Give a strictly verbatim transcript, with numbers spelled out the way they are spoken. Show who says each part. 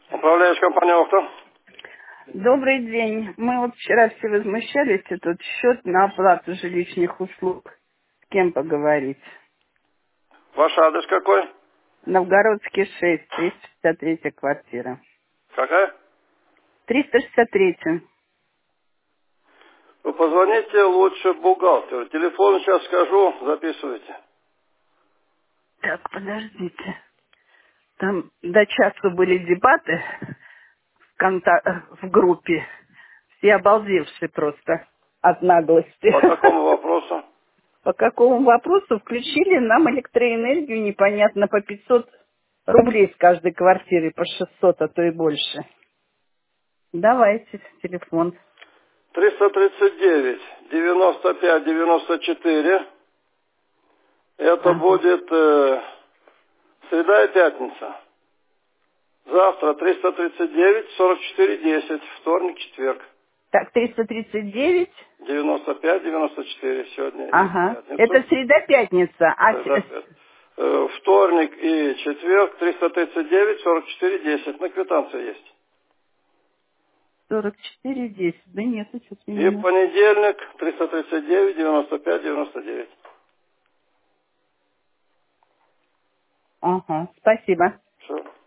Speaker 1: Управляющая компания «Охта».
Speaker 2: Добрый день. Мы вот вчера все возмущались, этот счет на оплату жилищных услуг. С кем поговорить?
Speaker 1: Ваш адрес какой?
Speaker 2: Новгородский шесть, триста шестьдесят третья квартира.
Speaker 1: Какая?
Speaker 2: триста шестьдесят третья.
Speaker 1: Вы позвоните лучше бухгалтеру. Телефон сейчас скажу, записывайте.
Speaker 2: Так, подождите. Там до часу были дебаты в, конта- в группе. Все обалдевшие просто от наглости.
Speaker 1: По какому вопросу?
Speaker 2: По какому вопросу включили нам электроэнергию непонятно по пятьсот рублей с каждой квартиры, по шестьсот, а то и больше. Давайте телефон.
Speaker 1: триста тридцать девять девяносто пять девяносто четыре. Это
Speaker 2: Ага.
Speaker 1: будет э, среда и пятница. Завтра триста тридцать девять сорок четыре десять. Вторник, четверг.
Speaker 2: Так, триста тридцать девять.
Speaker 1: девяносто пять девяносто четыре сегодня и в
Speaker 2: Ага. Это
Speaker 1: пятницу.
Speaker 2: среда-пятница. А
Speaker 1: Среда,
Speaker 2: с-
Speaker 1: пятница. Э, Вторник и четверг триста тридцать девять сорок четыре десять. На квитанции есть.
Speaker 2: сорок четыре десять. Да нет, что-то
Speaker 1: И
Speaker 2: именно.
Speaker 1: понедельник триста тридцать девять девяносто пять девяносто девять.
Speaker 2: Ага. Спасибо.
Speaker 1: Все.